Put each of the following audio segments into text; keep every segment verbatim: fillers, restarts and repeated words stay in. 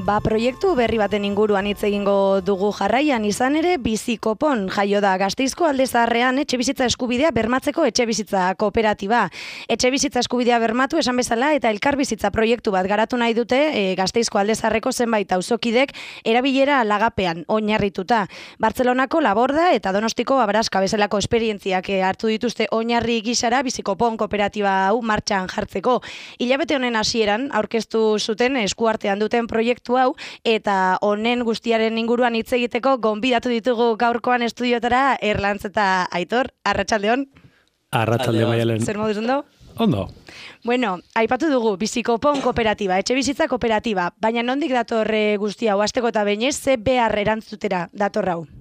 ba, proiektu berri baten inguruan hitz egingo dugu jarraian, izan ere Bizikopon jaio da Gasteizko Alde Zaharrean etxebizitza eskubidea bermatzeko etxebizitza kooperatiba. Etxebizitza eskubidea bermatu esan bezala eta elkarbizitza proiektu bat garatu nahi dute e, Gasteizko Alde Zaharreko zenbait auzokidek erabilera lagapean oinarrituta. Bartzelonako Laborda eta Donostiko Abaraska bezalako esperientziak hartu dituzte oinarri gisara Bizikopon kooperatiba hau martxan jartzeko. Hilabete honen hasieran aurkeztu zuten eskuartean duten proiektu hau eta honen guztiaren inguruan hitz egiteko gonbidatu ditugu gaurkoan estudiotara Erlantz eta Aitor. Arratsaldeon. Arratsalde Maialen. Zer moduz ondo? Ondo. Bueno, aipatu dugu Bizikopon kooperatiba, etxebizitza kooperatiba, baina nondik dator guzti hau hasteko eta behinez ze behar erantzutera dator hau?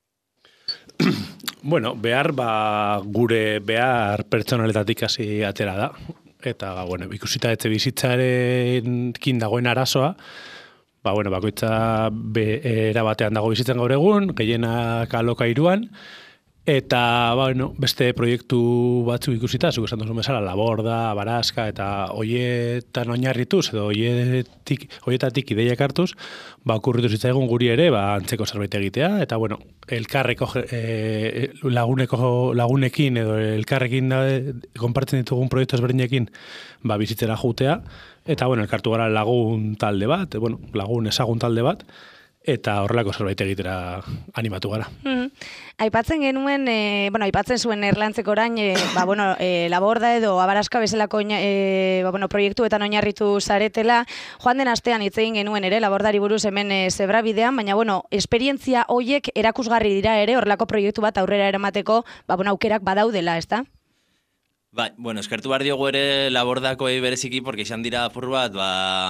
Bueno, behar ba gure behar pertsonaletatik hasi atera da. Eta, bueno, ikusita etxe bizitzarekin dagoen arazoa, ba, bueno, bakoitza be, era batean dago bizitzen gaur egun, gehienak alokairuan, eta, ba, bueno, beste proiektu batzuk ikusita, zuk esan duzun bezala, Laborda, Abaraska, eta hoietan oinarrituz, edo hoietik, hoietatik ideiak hartuz, ba, okurritu zitzaigun guri ere, ba, antzeko zerbait egitea, eta, bueno, elkarreko e, laguneko, lagunekin edo elkarrekin da, konpartzen ditugun proiektu ezberdinekin ba, bizitzera jutea, eta bueno, elkartu gara lagun talde bat, bueno, lagun ezagun talde bat, eta horrelako zerbait egitera animatu gara. Mm-hmm. Aipatzen genuen, e, bueno, aipatzen zuen Erlantzeko orain, e, ba, bueno, e, Laborda edo Abaraska bezalako e, ba, bueno, proiektuetan oinarritu zaretela, joan den astean hitz egin genuen ere, Labordari buruz hemen e, zebrabidean, baina, bueno, esperientzia hoiek erakusgarri dira ere, horrelako proiektu bat aurrera eramateko, ba, bueno, aukerak badaudela, ezta? Bai, bueno, eskertu behar diogu ere Labordako bereziki, porque izan dira apur bat, ba...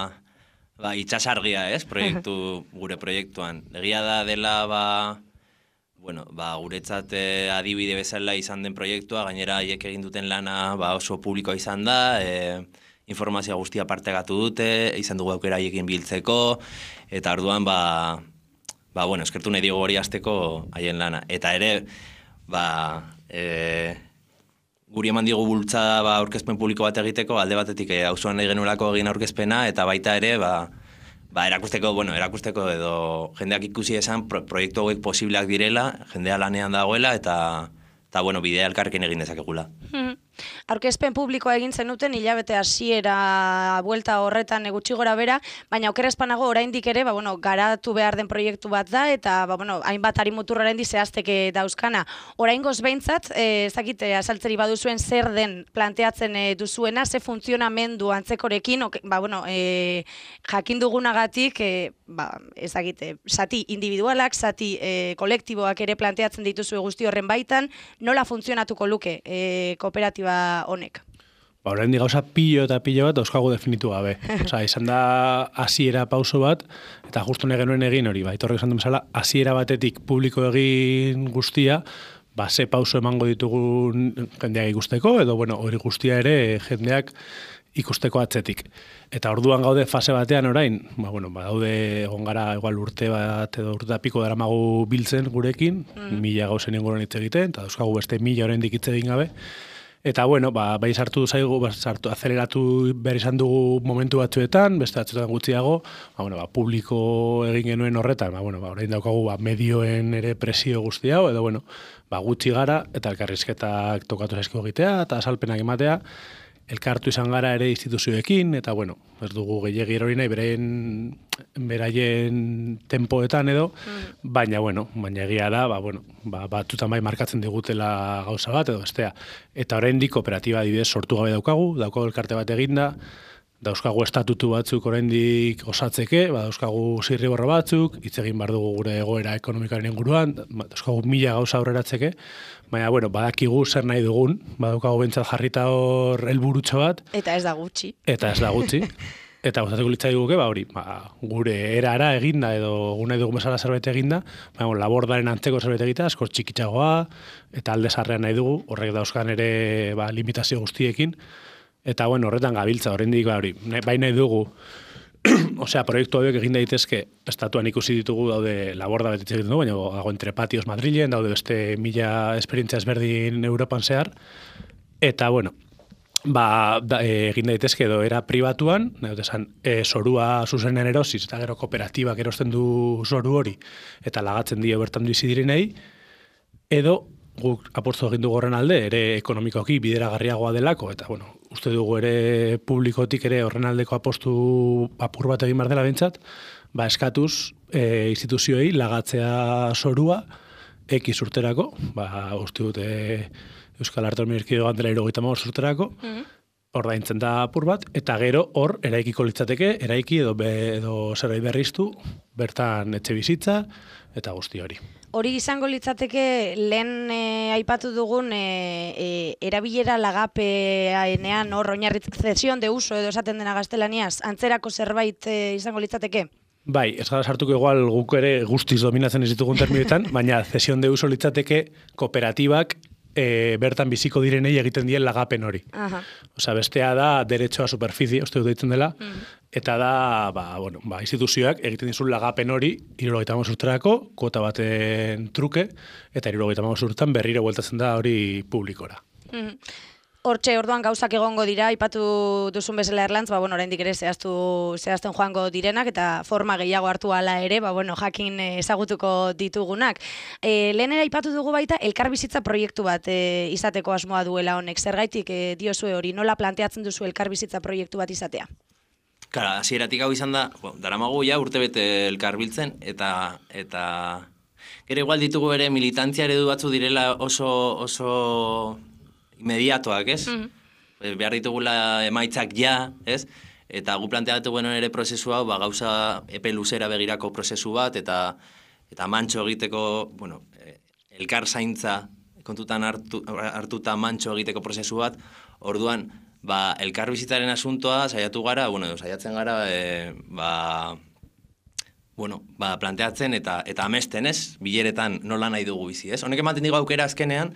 Ba, itxasargia, ez, proiektu, gure proiektuan. Egia da dela, ba, bueno, ba, guretzat adibide bezala izan den proiektua, gainera haiek egin duten lana ba, oso publikoa izan da, e, informazioa guztia partekatu dute, izan dugu aukera haiekin biltzeko, eta orduan, ba, ba, bueno, eskertu nahi diogu hori hasteko haien lana. Eta ere, ba, e, guri eman digu bultzada ba, aurkezpen publiko bat egiteko, alde batetik e, auzoan nahi genuelako egin aurkezpena, eta baita ere, ba, ba, erakusteko, bueno, erakusteko edo jendeak ikusi esan pro, proiektu hauek posibleak direla, jendea lanean dagoela, eta, eta bueno, bidea elkarrekin egin dezakegula. Hmm. Aurkezpen publikoa egin zenuten hilabete hasiera buelta horretan gutxi gora bera, baina okerrezpanago oraindik ere, ba, bueno, garatu behar den proiektu bat da, eta ba, bueno, hainbat arimutur oraindik zehazteke dauzkana. Oraingoz behintzat, ez dakit azaltzeri baduzuen zer den planteatzen e, duzuena, ze funtzionamendu antzekorekin, ok, ba, bueno, e, jakin dugunagatik, e, ba, ez dakit, zati individualak, zati e, kolektiboak ere planteatzen dituzue guzti horren baitan, nola funtzionatuko luke e, kooperatiba honek? Ba, oraindik gauza pilo eta pilo bat euskagu definitu gabe. Osea, izan da hasiera pauso bat, eta justu nahi genuen egin hori, ba, Aitorrek esan duen bezala, hasiera batetik publiko egin guztia, ba, ze pauso emango ditugun jendeak ikusteko, edo, bueno, hori guztia ere jendeak ikusteko atzetik. Eta orduan gaude fase batean orain, ba, bueno, ba, daude egon gara igual urte bat edo urte piko daramagu biltzen gurekin, mm. mila gauzen inguruan hitz egiten, eta dauzkagu beste mila oraindik hitz egin gabe. Eta, bueno, ba, bai sartu zaigu, ba, sartu, azeleratu behar izan dugu momentu batzuetan, beste batzuetan gutxiago, ba, bueno, ba, publiko egin genuen horretan, ba, bueno, ba, orain daukagu ba, medioen ere presio guzti hau, edo, bueno, ba, gutxi gara, eta elkarrizketak tokatu zaizko egitea, eta asalpenak ematea, elkartu izan gara ere instituzioekin, eta, bueno, ez dugu gehiagi erori nahi, beraien, beraien tempoetan edo, mm. baina, bueno, baina egia da, ba, bueno, ba, batzutan bai markatzen digutela gauza bat, edo bestea. Eta oraindik kooperatiba adibidez sortu gabe daukagu, daukagu elkarte bat eginda, dauzkagu estatutu batzuk oraindik osatzeke, ba, dauzkagu zirriborro batzuk, hitz egin behar dugu gure egoera ekonomikaren inguruan, dauzkagu mila gauza aurreratzeke, baina, bueno, badakigu zer nahi dugun, badaukagu bentsat jarrita hor helburutxo bat. Eta ez da gutxi. Eta ez da gutxi. Eta gustatuko litzaiguke, ba hori, ba, gure erara eginda edo nahi dugun bezala zerbait eginda, ba, Labordaren antzeko zerbait egitea, asko txikitxagoa, eta Alde Zaharrean nahi dugu, horrek dauzkan ere ba, limitazio guztiekin. Eta, bueno, horretan gabiltza, horrendik, ba, hori, bai nahi dugu, osea, proiektu hauek egin daitezke, estatuan ikusi ditugu daude Laborda bet egiten dugu, baina dago entre patios Madrilen, daude beste mila esperientzia ezberdin Europan zehar, eta, bueno, ba, da, e, egin daitezke edo era pribatuan, nahi dut esan, e, zorua zuzenean erosiz, eta gero kooperatibak erosten du zoru hori, eta lagatzen dio bertan bizi direnei, edo guk apostu egin dugu horren alde, ere ekonomikoki bideragarriagoa delako, eta bueno, uste dugu ere publikotik ere horren aldeko apostu apur bat egin behar dela bentsat, ba eskatuz e, instituzioei lagatzea zorua, ekiz urterako, ba uste dut e, Euskal Autonomia Erkidegoan dela hirurogeita hamabost urterako, mm-hmm. ordaintzen da apur bat, eta gero hor eraikiko litzateke, eraiki edo, be, edo zerbait berriztu, bertan etxe bizitza, eta guzti hori. Hori izango litzateke lehen e, aipatu dugun e, e, erabilera lagapenean hor oinarrit cesión de uso edo esaten dena gaztelaniaz, antzerako zerbait e, izango litzateke? Bai, ez gara sartuko igual guk ere guztiz dominatzen ez ditugun terminoetan, baina cesión de uso litzateke kooperatibak E, bertan biziko direnei egiten dien lagapen hori. Aha. Osea, bestea da derecho a superficie, uste dut deitzen dela, mm. eta da, ba, bueno, ba, instituzioak egiten dizun lagapen hori hirurogeita hamabost urterako, kuota baten truke, eta hirurogeita hamabost urtean berriro bueltatzen da hori publikora. Mm. Hortxe, orduan gauzak egongo dira, aipatu duzun bezala Erlantz, ba, bueno, oraindik ere zehaztu, zehazten joango direnak, eta forma gehiago hartu ala ere, ba, bueno, jakin ezagutuko ditugunak. E, lehenera aipatu dugu baita, elkarbizitza proiektu bat e, izateko asmoa duela honek. Zergaitik e, diozue hori, nola planteatzen duzu elkarbizitza proiektu bat izatea? Kara, hasieratik hau izan da, bo, daramagu ja urte bete elkarbiltzen, eta... eta... Gero igual ditugu ere militantzia eredu batzu direla oso... oso... inmediatoak, ez? Mm-hmm. Behar ditugula emaitzak ja, ez? Eta gu planteatu guen ere prozesu hau, ba, gauza epe luzera begirako prozesu bat, eta eta mantxo egiteko, bueno, elkar zaintza kontutan hartu, hartuta mantxo egiteko prozesu bat, orduan, ba, elkar bizitzaren asuntoa saiatu gara, bueno, saiatzen gara, e, ba, bueno, ba, planteatzen eta eta amesten, ez? Bileretan nola nahi dugu bizi, ez? Honek ematen digu aukera azkenean,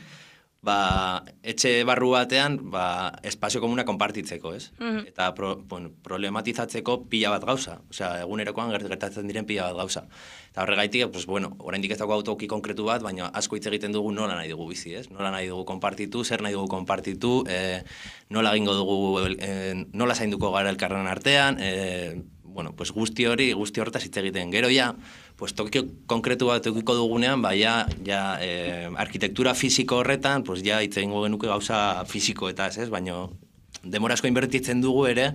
ba, etxe barru batean, ba, espazio komuna konpartitzeko, ez? Mm-hmm. Eta pro, bueno, problematizatzeko pila bat gauza. Osea, egunerokoan gertatzen diren pila bat gauza. Eta horregaitik, pues, bueno, oraindik ez dago autoki konkretu bat, baina asko hitz egiten dugu nola nahi dugu bizi, ez? Nola nahi dugu konpartitu, zer nahi dugu konpartitu, e, nola egingo dugu, e, nola zainduko gara elkarren artean, e, bueno, pues guzti hori, guzti hortaz hitz egiten. Gero ja, pues tokio konkretu bat eukiko dugunean, ba, ja, ja eh, arkitektura fisiko horretan, pues ja hitz egingo genuke gauza fisikoetaz, ez? Baina demora asko inbertitzen dugu ere,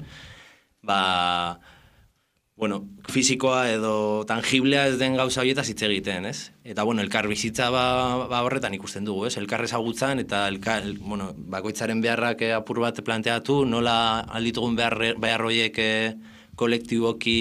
ba, bueno, fisikoa edo tangiblea ez den gauza horietaz hitz egiten, ez? Eta, bueno, elkar bizitza ba, ba horretan ikusten dugu, ez? Elkar ezagutzan eta elkar, bueno, bakoitzaren beharrak apur bat planteatu, nola alditugun behar, behar horiek kolektiboki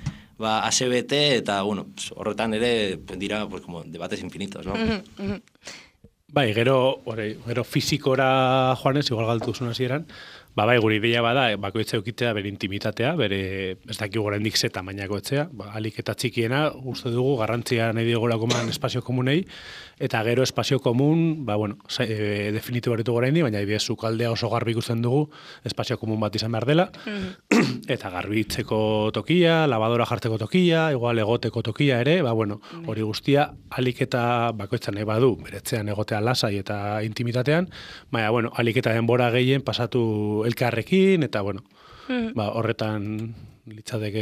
ba, A S B T, eta, bueno, horretan ere dira, pues, como debates infinitos, no? Mm-hmm. Bai, gero, ore, gero fizikora joanez, igual galtu zuen hasieran, ba, bai, gure ideia bada, bakoitza eukitea bere intimitatea, bere, ez dakik oraindik ze tamainako etxea, ba, alik eta txikiena, uste dugu, garrantzia nahi diogolako man espazio komunei, eta gero espazio komun, ba, bueno, e, definitu baritu oraindik, baina ibidez sukaldea oso garbi ikusten dugu, espazio komun bat izan behar dela, mm-hmm. eta garbitzeko tokia, lavadora jartzeko tokia, igual egoteko tokia ere, ba, bueno, hori guztia, alik eta bakoitza nahi badu, beretzean egotea lasai eta intimitatean, baina, bueno, alik eta denbora gehien pasatu elkarrekin, eta, bueno, mm. ba, horretan litzateke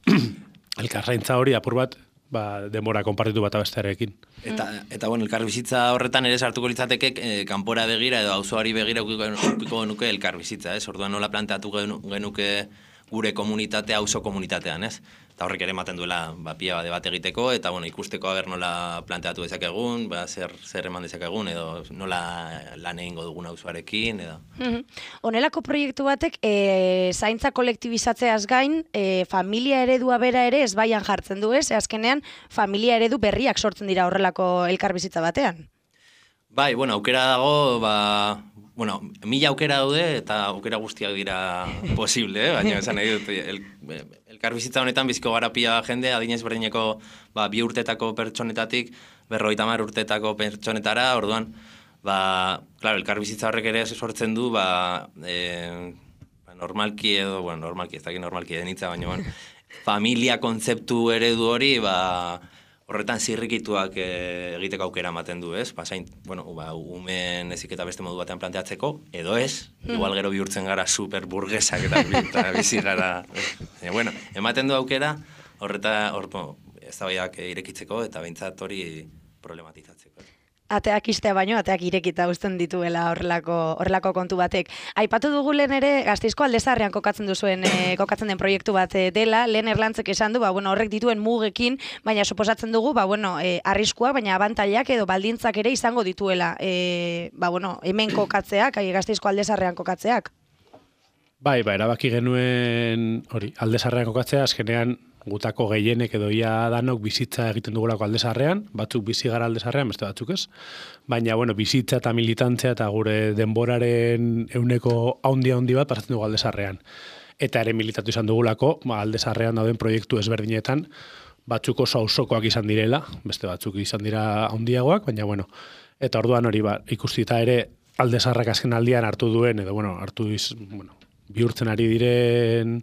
elkarraintza hori apur bat, ba, denbora konpartitu bat abestearekin. Eta, eta bueno, elkarbizitza horretan ere sartuko litzateke eh, kanpora begira edo auzoari begira ukiko genuke elkarbizitza, ez? Orduan nola planteatu genuke gure komunitatea, auzo komunitatean, ez? Eta horrek ere ematen duela ba, pia bat egiteko, eta bueno, ikusteko aber nola planteatu dezakegun, ba, zer, zer eman dezakegun, edo nola lan egingo dugun auzoarekin, edo. Mm-hmm. Honelako proiektu batek, e, zaintza kolektibizatzeaz gain, e, familia eredua bera ere ez baian jartzen du, ez? E, azkenean, familia eredu berriak sortzen dira horrelako elkarbizitza batean. Bai, bueno, aukera dago, ba, bueno, mila aukera daude, eta aukera guztiak dira posible, eh? Baina esan nahi dut, el, elkarbizitza honetan biziko gara pila jende, adinez berdineko ba, bi urtetako pertsonetatik, berrogeita hamar urtetako pertsonetara, orduan, ba, claro, elkarbizitza horrek ere sortzen du, ba, e, ba, normalki edo, bueno, normalki, ez dakit normalki denitza, baina, bueno, familia kontzeptu eredu hori, ba, horretan zirrikituak e, egiteko aukera ematen du, ez? Basain, bueno, ba, umen eziketa beste modu batean planteatzeko, edo ez, mm. igual gero bihurtzen gara superburgesak eta, eta bizi gara. E, bueno, ematen du aukera, horreta, hor, eztabaidak irekitzeko eta behintzat hori problematizatzeko. Ateak istea baino, ateak irekita uzten dituela horrelako horrelako kontu batek. Aipatu dugu lehen ere Gasteizko Alde Zaharrean kokatzen duzuen e, kokatzen den proiektu bat e, dela, lehen Erlantzek esan du, ba, bueno, horrek dituen mugekin, baina suposatzen dugu, ba, bueno, e, arriskuak, baina abantailak edo baldintzak ere izango dituela, e, ba, bueno, hemen kokatzeak, Gasteizko Alde Zaharrean kokatzeak. Bai, ba, erabaki genuen hori, Alde Zaharrean kokatzea, azkenean gutako gehienek edo ia danok bizitza egiten dugulako Alde Zaharrean, batzuk bizi gara Alde Zaharrean, beste batzuk ez. Baina, bueno, bizitza eta militantzia eta gure denboraren euneko haundi-haundi bat pasatzen dugu Alde Zaharrean. Eta ere militatu izan dugulako, ba, Alde Zaharrean dauden proiektu ezberdinetan, batzuk oso auzokoak izan direla, beste batzuk izan dira handiagoak, baina, bueno, eta orduan hori, ba, ikustita ere Alde Zaharrak azken aldian hartu duen, edo, bueno, hartu iz, bueno, bihurtzen ari diren,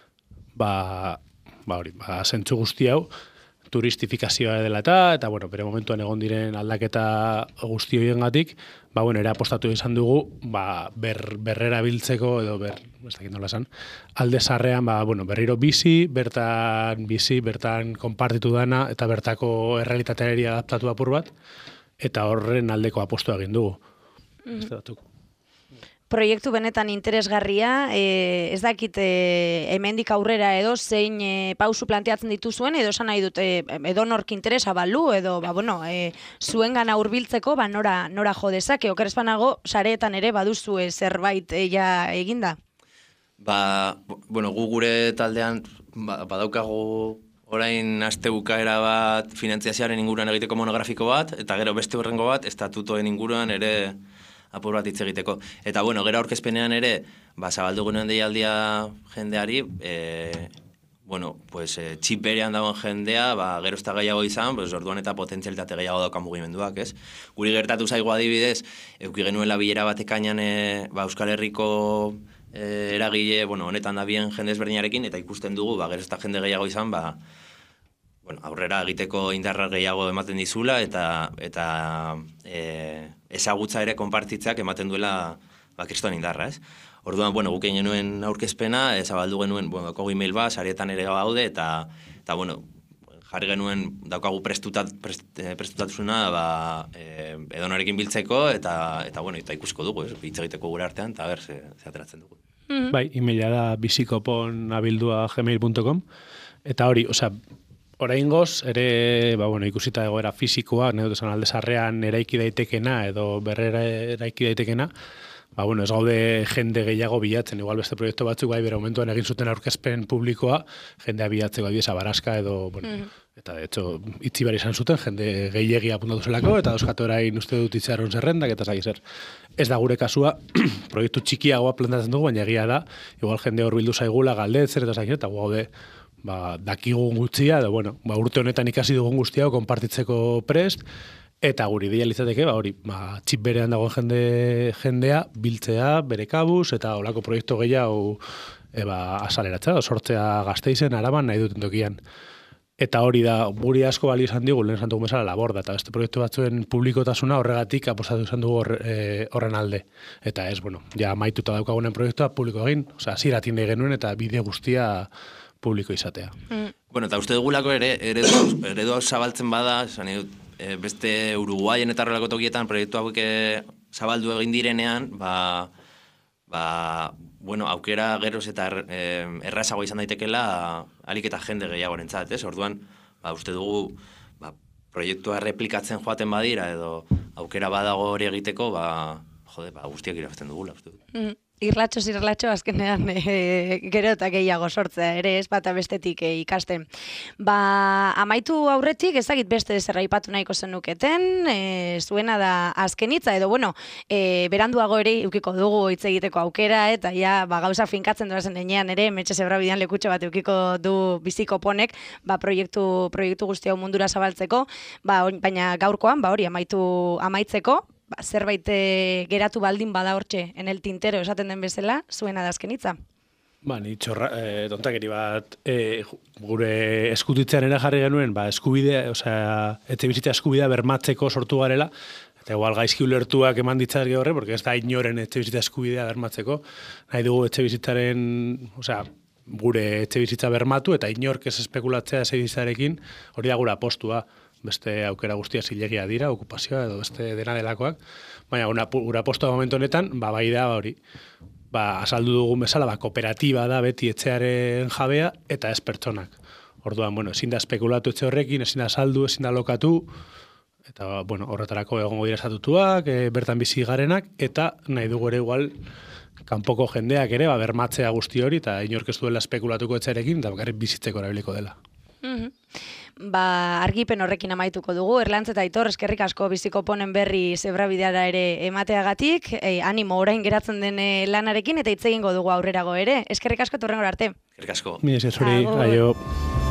ba, ba hori, ba, zentzu guzti hau, turistifikazioa dela eta, eta, bueno, bere momentuan egon diren aldaketa guzti horiengatik, ba, bueno, ere apostatu izan dugu, ba, ber, berrera biltzeko, edo ber, ez dakit nola esan, Alde Zaharrean, ba, bueno, berriro bizi, bertan bizi, bertan konpartitu dana, eta bertako errealitateari adaptatu apur bat, eta horren aldeko apostu egin dugu. Mm. Beste batzuk. Proiektu benetan interesgarria, e, ez dakit e, hemendik aurrera edo zein e, pausu planteatzen dituzuen, edo esan nahi dute edo nork interesa balu, edo ba, bueno, e, zuen gana hurbiltzeko ba, nora, nora jo dezake, okerrezpanago sareetan ere baduzue zerbait e, ja eginda? Ba, bueno, gu gure taldean ba, badaukagu orain aste bukaera bat finantziazioaren inguruan egiteko monografiko bat, eta gero beste horrengo bat estatutoen inguruan ere apur bat hitz egiteko. Eta, bueno, gero aurkezpenean ere, ba, zabaldu genuen deialdia jendeari, e, bueno, pues, e, txip berean dagoen jendea, ba, gero ez da gehiago izan, pues, orduan eta potentzialitate gehiago daukan mugimenduak, ez? Guri gertatu zaigu adibidez, euki genuela bilera bat ekainan e, ba, Euskal Herriko e, eragile, bueno, honetan da bien jende ezberdinarekin, eta ikusten dugu, ba, gero ez da jende gehiago izan, ba, bueno, aurrera egiteko indarra gehiago ematen dizula eta eta e, ezagutza ere konpartitzeak ematen duela ba, kriston indarra, ez? Orduan, bueno, guk egin genuen aurkezpena, zabaldu genuen, bueno, daukagu email bat, sarietan ere gaude, eta, eta bueno, jarri genuen daukagu prestutat, prest, prestutatuzuna ba, e, edonorekin biltzeko, eta, eta, bueno, eta ikusko dugu, ez? Hitz egiteko gure artean, eta ber, ze, ze ateratzen dugu. Mm-hmm. Bai, emaila da bizikopon abildua gmail punto com, eta hori, osea, oraingoz ere, ba, bueno, ikusita egoera fisikoa, nahi dut esan Alde Zaharrean eraiki daitekena edo berrera eraiki daitekena, ba, bueno, ez gaude jende gehiago bilatzen, igual beste proiektu batzuk bai, bere momentuan egin zuten aurkezpen publikoa, jendea bilatzeko adibidez Baraska edo, bueno, mm. eta de hecho, itzi behar izan zuten, jende gehiegi apuntatu zelako, eta dauzkatu orain uste dut itxaron zerrendak, eta zaki zer. Ez da gure kasua, proiektu txikiagoa plantatzen dugu, baina egia da, igual jende hor bildu zaigula, galdetzen, eta zaki, eta gaude, ba, dakigun gutxia, edo, bueno, ba, urte honetan ikasi dugun guztia konpartitzeko prest, eta guri ideia litzateke, ba, hori, ba, txip berean dagoen jende, jendea, biltzea, bere kabuz, eta olako proiektu gehiago e, ba, asaleratzea, sortzea Gasteizen, Araban, nahi duten tokian. Eta hori da, guri asko bali izan digu, lehen esan dugu bezala laborda, eta beste proiektu batzuen publikotasuna horregatik apostatu izan dugu hor, e, horren alde. Eta ez, bueno, ja maituta daukagunen proiektua publiko egin, osea, ziratin nahi genuen, eta bide guztia publiko izatea. Mm. Bueno, eta uste dugulako ere, eredu, eredu zabaltzen bada, esan dut, e, beste Uruguaien eta horrelako tokietan proiektu hauek zabaldu egin direnean, ba, ba, bueno, aukera geroz eta er, e, errazago izan daitekela alik eta jende gehiagorentzat, ez? Orduan, ba, uste dugu, ba, proiektua replikatzen joaten badira, edo aukera badago hori egiteko, ba, jode, ba, guztiak irabazten dugula, uste dugu. Mm. Irlatxoz irlatxo azkenean e, gero eta gehiago sortzea, ere ez bata bestetik e, ikasten. Ba, amaitu aurretik ezagit beste zer aipatu nahiko zenuketen, e, zuena da azkenitza, edo bueno, e, beranduago ere eukiko dugu hitz egiteko aukera, eta ja, ba, gauza finkatzen doazen denean ere, Metxe Zebrabidean lekutxo bat eukiko du bizikoponek, ba, proiektu, proiektu guzti hau mundura zabaltzeko, ba, baina gaurkoan, ba, hori amaitu amaitzeko, ba, zerbait geratu baldin bada hortxe, en el tintero esaten den bezala, zuena da azkenitza. Ba, ni txorra, e, tontakeri bat, e, gure eskutitzean era jarri genuen, ba, eskubidea, osea, etxe bizitza eskubidea bermatzeko sortu garela, eta igual gaizki ulertuak eman ditzazke horre, porque ez da inoren etxe bizitza eskubidea bermatzeko, nahi dugu etxe bizitzaren, osea, gure etxe bizitza bermatu, eta inork ez espekulatzea etxe bizitzarekin, hori da gure apostua, beste aukera guztia zilegia dira, okupazioa edo beste dena delakoak, baina gure apostua momentu honetan, ba, bai da hori, ba, asaldu dugun bezala, ba, kooperatiba da beti etxearen jabea eta ez pertsonak. Orduan, bueno, ezin da espekulatu etxe horrekin, ezin da saldu, ezin da lokatu, eta, bueno, horretarako egongo dira estatutuak, e, bertan bizi garenak, eta nahi dugu ere igual, kanpoko jendeak ere, ba, bermatzea guzti hori, eta inork ez duela espekulatuko etxearekin, eta bakarrik bizitzeko erabiliko dela. Mm-hmm. Ba, argipen horrekin amaituko dugu, Erlantz eta Aitor, eskerrik asko bizikoponen berri zebrabideara ere emateagatik, e, animo orain geratzen den lanarekin, eta hitz egingo dugu aurrerago ere. Eskerrik asko, turrengora arte. Eskerrik asko. Mi esker zuri, aio.